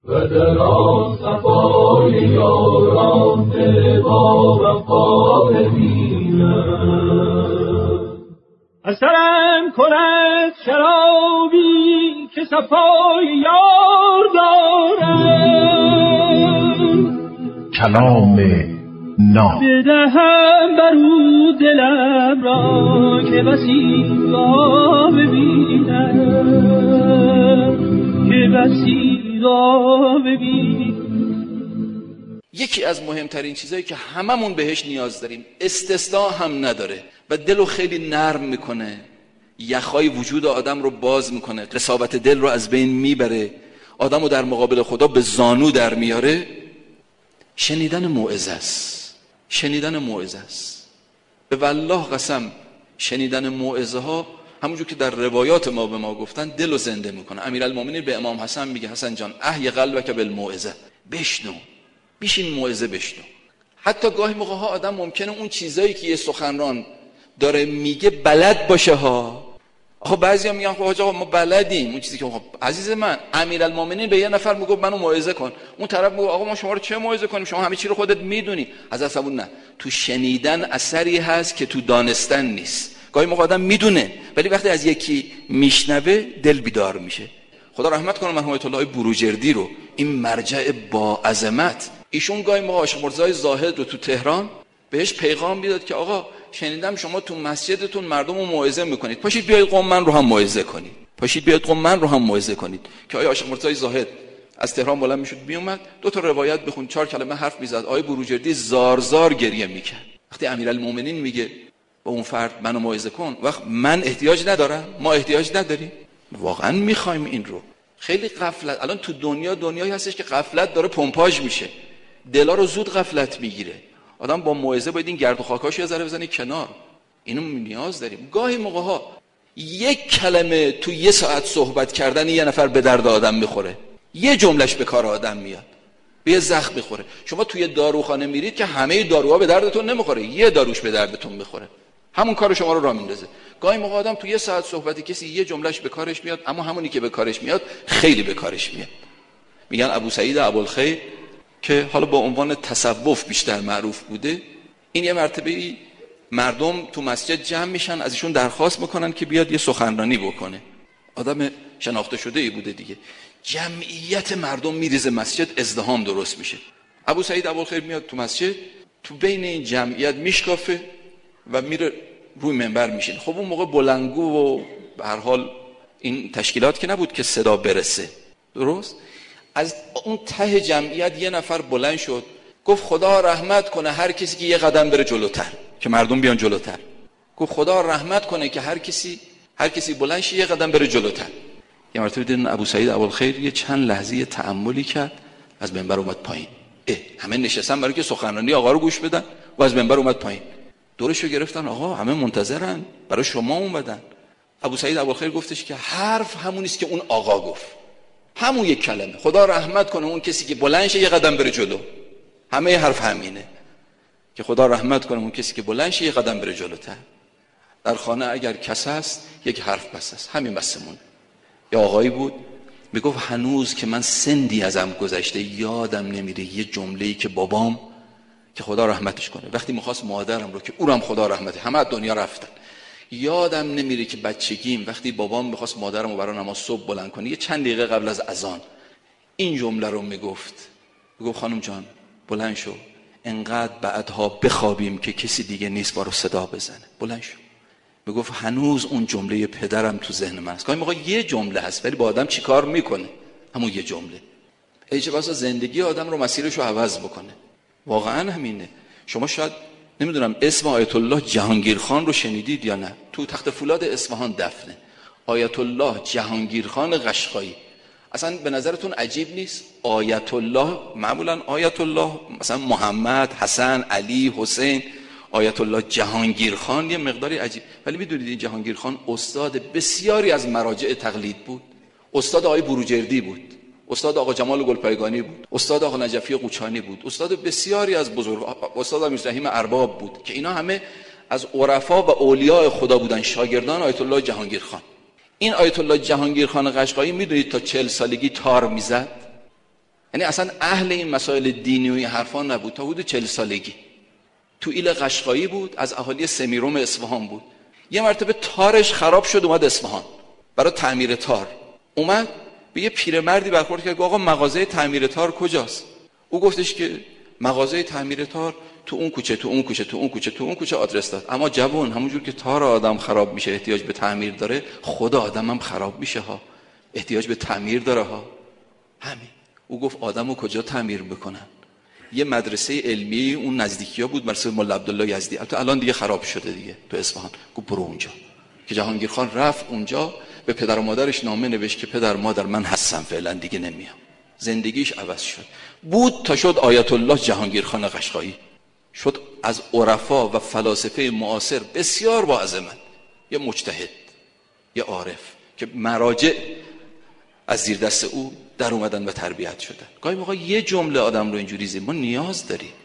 و در آن صفای یاران با وفا ببینم. اثرم کند شرابی که صفای یار دارم، کلام ناب بدهم برو دلم را که بسی را ببینم، که بسی را ببینم. یکی از مهمترین چیزایی که هممون بهش نیاز داریم، استثناء هم نداره و دلو خیلی نرم میکنه، یخهای وجود آدم رو باز میکنه، قساوت دل رو از بین میبره، آدم رو در مقابل خدا به زانو در میاره، شنیدن موعظه است. شنیدن موعظه است. به والله قسم شنیدن موعظه ها همونجور که در روایات ما به ما گفتن دل رو زنده میکنه. امیرالمومنین به امام حسن میگه حسن جان احی قلبک بالموعظه، بشنو، بیشین موعظه بشنو. حتی گاهی موقع ها آدم ممکنه اون چیزایی که یه سخنران داره میگه بلد باشه ها. آخه بعضیا میگن خب حاج آقا ما بلدیم اون چیزی که خب عزیز من، امیرالمومنین به یه نفر میگه منو موعظه کن، اون طرف میگه آقا ما شما رو چه موعظه کنیم، شما همه چی رو خودت میدونی. حضرت صبون نه، تو شنیدن اثری هست که تو دانستن نیست. گاهی موقع آدم میدونه ولی وقتی از یکی میشنوه دل بیدار میشه. خدا رحمت کنه مرحوم آیت الله بروجردی رو، این مرجع با عظمت، ایشون گاهی موقع عاشق مرزای زاهد رو تو تهران بهش پیغام میداد که آقا شنیدم شما تو مسجدتون مردم رو موعظه میکنید، پاشید بیاید قم من رو هم موعظه کنید، پاشید بیاید قم من رو هم موعظه کنید. که آقای عاشق مرزای زاهد از تهران بالا میشد میومد، دو تا روایت بخون، 4 کلمه حرف میزد، آقای بروجردی زار زار گریه میکرد. وقتی امیرالمومنین میگه با اون فرد منو موعظه کن، وقت من احتیاج ندارم، ما احتیاج نداریم، واقعا میخوایم این رو. خیلی غفلت الان تو دنیایی هستش که غفلت داره پمپاژ میشه، دلا رو زود غفلت میگیره. آدم با موعظه باید این گرد و خاکاشو یه ذره بزنی کنار، اینو نیاز داریم. گاهی موقع ها یک کلمه تو یه ساعت صحبت کردن یه نفر به درد آدم میخوره، یه جملهش به کار آدم میاد، به یه زخم میخوره. شما توی داروخانه میرید که همه داروها به دردتون نمیخوره، یه داروش به دردتون میخوره، همون کار شما رو راه میندازه. گاهی موقع آدم تو یه ساعت صحبتی کسی یه جملهش به کارش میاد، اما همونی که به کارش میاد خیلی به کارش میاد. میگن ابو سعید ابوالخیر که حالا با عنوان تصوف بیشتر معروف بوده، این یه مرتبه مردم تو مسجد جمع میشن، از ایشون درخواست میکنن که بیاد یه سخنرانی بکنه. آدم شناخته شده ای بوده دیگه، جمعیت مردم میریزه مسجد، ازدحام درست میشه. ابو سعید ابوالخیر میاد تو مسجد، تو بین این جمعیت میشکافه و میره روی منبر میشین. خب اون موقع بلندگو و به هر حال این تشکیلات که نبود که صدا برسه، درست؟ از اون ته جمعیت یه نفر بلند شد گفت خدا رحمت کنه هر کسی که یه قدم بره جلوتر، که مردم بیان جلوتر. گفت خدا رحمت کنه که هر کسی بلند شه یه قدم بره جلوتر. یه مرتبه دیدن ابو سعید ابوالخیر یه چند لحظه تأملی کرد، از منبر اومد پایین. همه نشستن برای که سخنرانی آقا رو گوش بدن و از منبر اومد پایین. دورشو گرفتن، آقا همه منتظرن، برای شما اومدن. ابو سعید ابوالخیر گفتش که حرف همون است که اون آقا گفت، همون یک کلمه، خدا رحمت کنه اون کسی که بلند شه یه قدم بره جلو. همه حرف همینه که خدا رحمت کنه اون کسی که بلند شه یه قدم بره جلوتر. در خانه اگر کس است یک حرف بس است، همین بسمون. یه آقایی بود میگفت هنوز که من سندی ازم گذشته یادم نمیره یه جمله‌ای که بابام که خدا رحمتش کنه وقتی میخواست مادرم رو که اونم خدا رحمته، همه از دنیا رفتن، یادم نمیره که بچگیم وقتی بابام میخواست مادرم رو برای نماز صبح بلند کنه یه چند دقیقه قبل از اذان این جمله رو میگفت خانم جان بلند شو، انقدر بعدها بخوابیم که کسی دیگه نیست بارو صدا بزنه، بلند شو. میگفت هنوز اون جمله پدرم تو ذهن من است. گاهی موقع یه جمله هست ولی با آدم چیکار میکنه، همون یه جمله چه بسا زندگی آدم رو مسیرش رو عوض بکنه. واقعا همینه. شما شاید نمیدونم اسم آیت الله جهانگیر خان رو شنیدید یا نه، تو تخت فولاد اصفهان دفنه. آیت الله جهانگیر خان قشقایی. اصلا به نظرتون عجیب نیست؟ آیت الله معمولا آیت الله مثلا محمد، حسن، علی، حسین، آیت الله جهانگیر خان یه مقداری عجیب. ولی میدونید این جهانگیر خان استاد بسیاری از مراجع تقلید بود. استاد آقای بروجردی بود، استاد آقا جمال گلپایگانی بود، استاد آقا نجفی قوچانی بود، استاد بسیاری از بزرگ، استاد امیر رحیم ارباب بود که اینا همه از عرفا و اولیاء خدا بودن، شاگردان آیت الله جهانگیر خان. این آیت الله جهانگیر خان قشقایی میدونید تا 40 سالگی تار میزد. یعنی اصلا اهل این مسائل دینی و این حرفا نبود. تا حدود 40 سالگی تو ایل قشقایی بود، از اهالی سمیروم اصفهان بود. یه مرتبه تارش خراب شد، اومد اصفهان برای تعمیر تار. اومد به یه پیرمردی برخورد کرد، آقا مغازه تعمیر تار کجاست؟ او گفتش که مغازه تعمیر تار تو اون کوچه، تو اون کوچه، تو اون کوچه، تو اون کوچه آدرس داد. اما جوان، همونجور که تار آدم خراب میشه احتیاج به تعمیر داره، خود آدم هم خراب میشه ها، احتیاج به تعمیر داره ها. همین. او گفت آدمو کجا تعمیر بکنن؟ یه مدرسه علمی اون نزدیکی‌ها بود، مدرسه مولا عبدالله یزدی، البته الان دیگه خراب شده دیگه تو اصفهان. گفت برو اونجا. که جهانگیر خان رفت اونجا، به پدر و مادرش نامه نوشت که پدر مادر من هستم، فعلا دیگه نمیام. زندگیش عوض شد. بود تا شد آیت الله جهانگیر خان قشقایی، شد از عرفا و فلاسفه معاصر بسیار با عظمت، یه مجتهد، یه عارف که مراجع از زیر دست او در اومدن و تربیت شدن. گاهی موقع یه جمله آدم رو اینجوری ما نیاز داریم.